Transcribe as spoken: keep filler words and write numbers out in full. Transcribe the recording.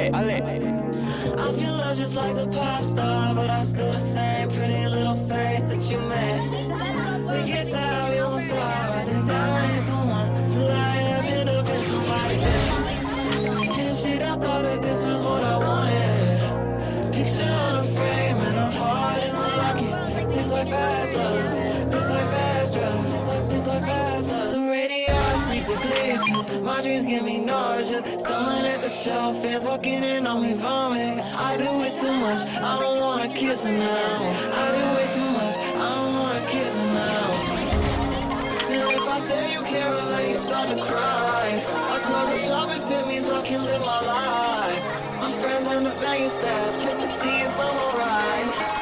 I feel love just like a pop star, but I still the same pretty little face that you made. We get out, we won't stop. I think that I ain't the one till I end up in somebody's head. And shit, I thought that this was what I wanted. Picture on a frame and a heart in a locket. This like fast love, this like fast drugs, this like, this like fast love. The radio sleeps the glitches, my dreams give me nausea. Stumbling at the show, fans walking in on me vomiting. I do it too much, I don't wanna kiss her now. I do it too much, I don't wanna kiss her now. And if I say you care, I'll let you start to cry. I close up shop and fit me so I can live my life. My friends in the bank stab, check to see if I'm alright.